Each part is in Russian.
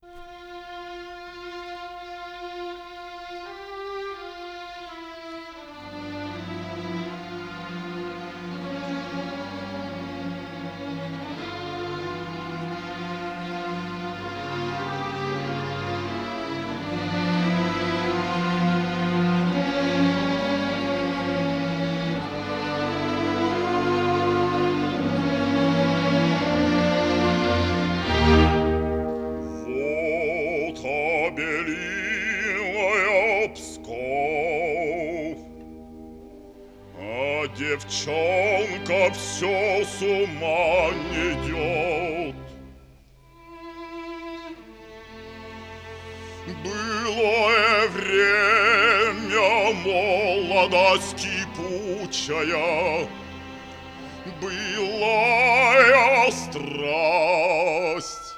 Девчонка все с ума не идет. Былое время, молодость кипучая, былая страсть,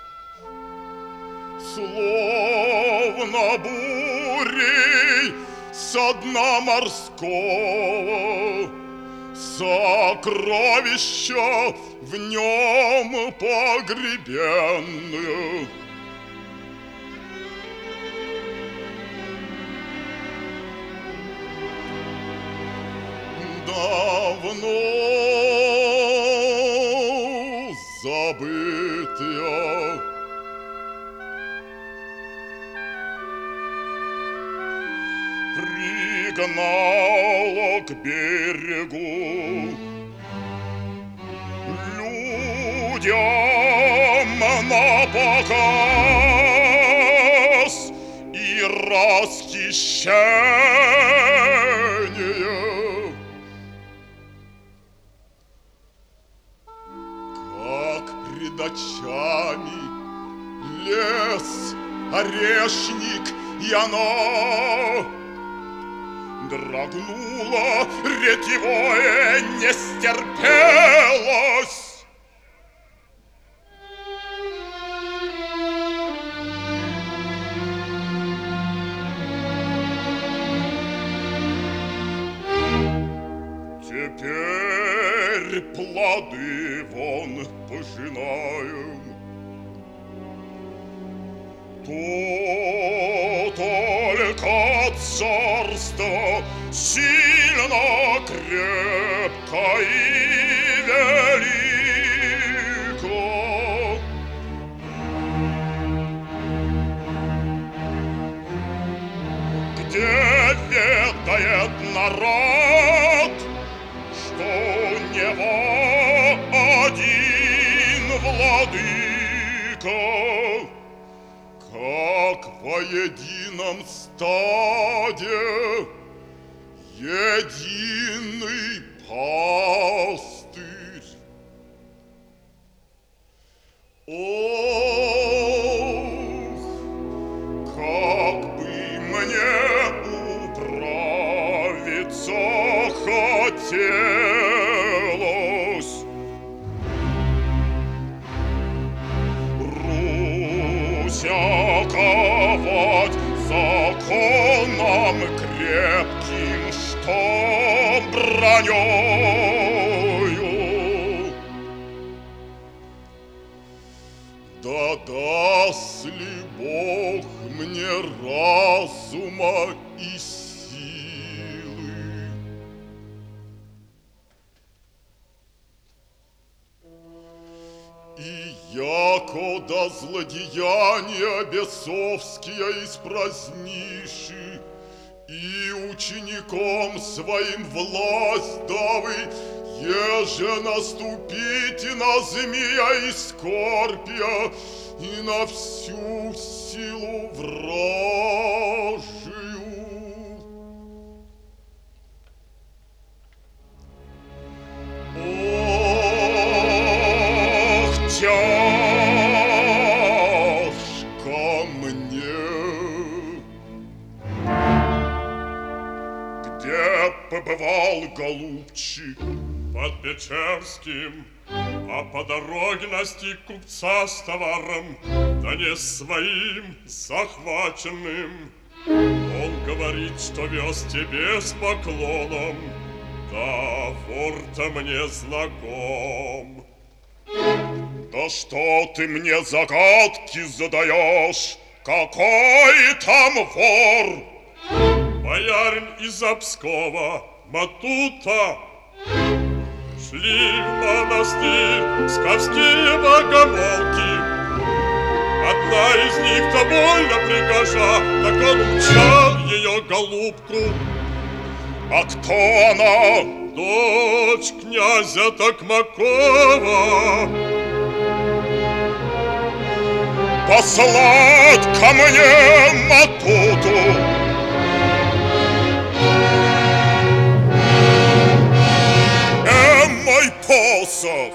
словно бурей со дна морского, сокровища в нем погребенные. Давно забытые, пригнала к берегу, людям на показ и расхищение. Как пред очами лес, орешник, и оно дрогнуло, ретевое не стерпелось. Теперь плоды вон пожинаем. То только царство сильно, крепко и велико. Где ведает народ, что у него один владыка, как во едином стаде единый пастырь. Ох, как бы мне управиться хотелось, Руся ковать законом крепким, что бронёю. Да даст ли Бог мне разума и силы, и якода злодеяния бесовские испразниши, и учеником своим власть давы, еже наступите на змея и скорпия, и на всю силу вражию. Ох, тяжко мне, где побывал голубчик? Под Печерским, а по дороге настиг купца с товаром, да не своим, захваченным. Он говорит, что вез тебе с поклоном, да вор-то мне знаком. Да что ты мне загадки задаешь? Какой там вор? Боярин из Обскова, Матута. Шли в монастырь псковские богомолки. Одна из них-то больно пригожа, так он умчал ее голубку. А кто она? Дочь князя Токмакова. Послать ко мне Матуту. Мой посох.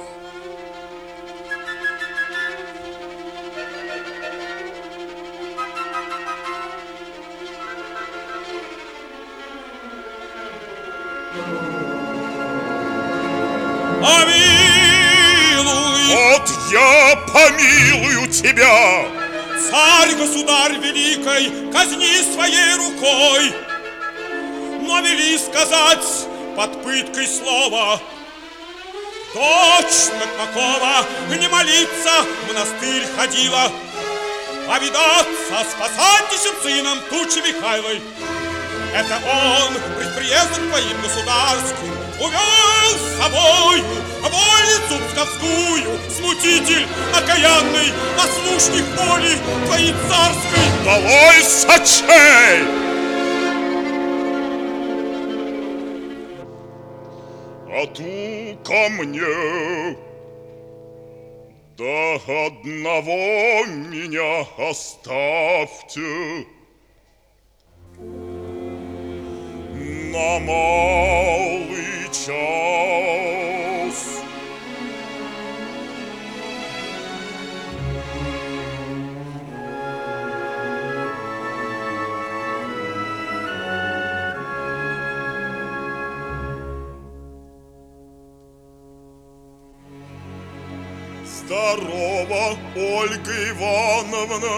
Помилуй! Вот я помилую тебя! Царь-государь великой, казни своей рукой! Но вели сказать под пыткой слова: дочь Токмакова не молиться в монастырь ходила, а видаться с посадничьим сыном Тучи Михайлой. Это он пред приездом твоим государским увел с собою вольницу псковскую, смутитель окаянный, ослушник воли твоей царской. Долой сочей! А ту ко мне, до одного меня оставьте. На малый час. Здорово, Ольга Ивановна.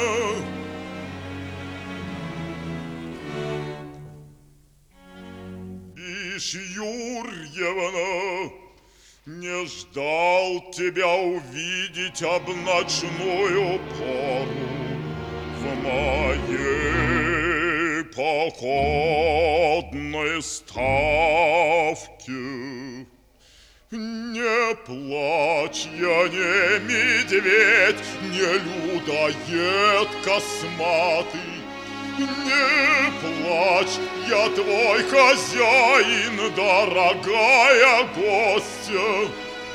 Юрьевна, не ждал тебя увидеть об ночную пору в моей походной ставке. Не плачь, я не медведь, не людоед косматый. Не плачь, я твой хозяин, дорогая гостья.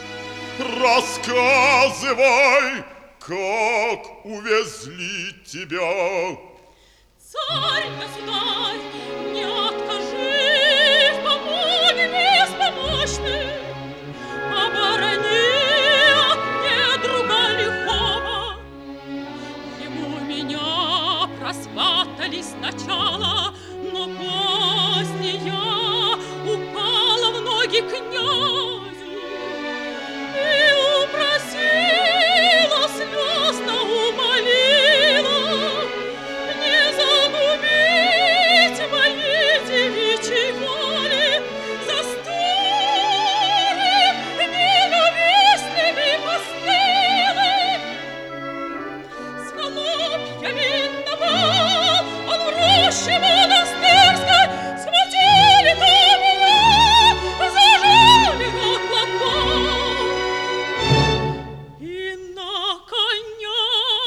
Рассказывай, как увезли тебя. Царь-государь, не откажи в помощи беспомощной, оборони от недруга лихого. Ему меня просватали сначала, но позднее упала в ноги князю и упросила, слезно умолила не загубить моей девичьей воли за старым ненавистным и постылым. С хлопьями на бал он в роще монастырской смутили-то меня, зажали рот лопал и на коня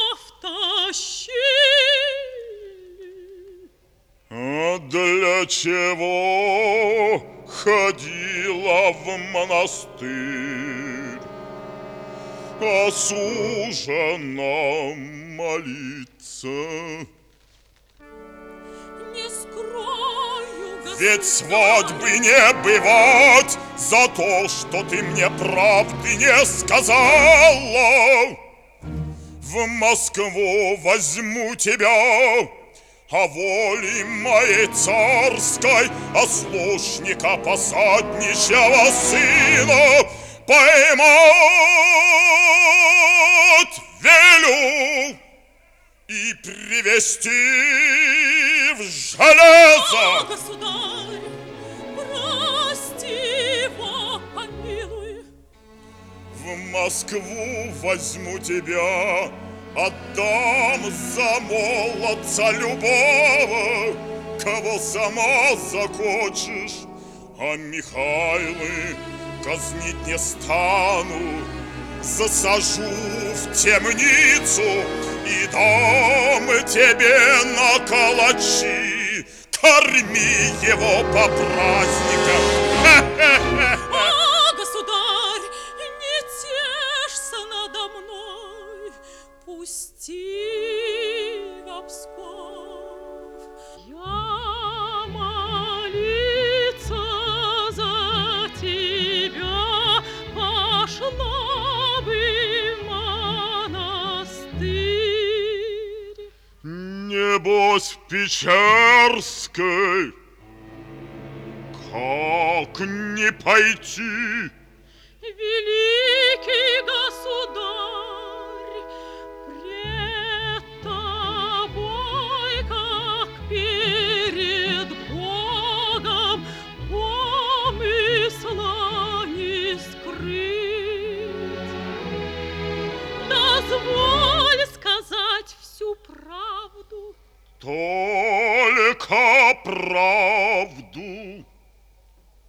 втащили. А для чего ходила в монастырь? Осуждена молиться. Не скрою, государь, Ведь свадьбы не бывать за то, что ты мне правды не сказала. В Москву возьму тебя, а воли моей царской ослушника посадничьего сына поймать велю и привести в железо. государь, прости его, помилуй. В Москву возьму тебя, отдам за молодца любого, кого сама захочешь, а Михайлы казнить не стану. Засажу в темницу и дам тебе на калачи. Корми его по праздникам. А, государь, не тешься надо мной, пусти в Псков. Я молиться за тебя пошла бы в монастырь. Небось в Печерской, как не пойти? Великий государь, пред тобой, как перед Богом, помысла не скрыть. Дозволь сказать всю правду. Только правду.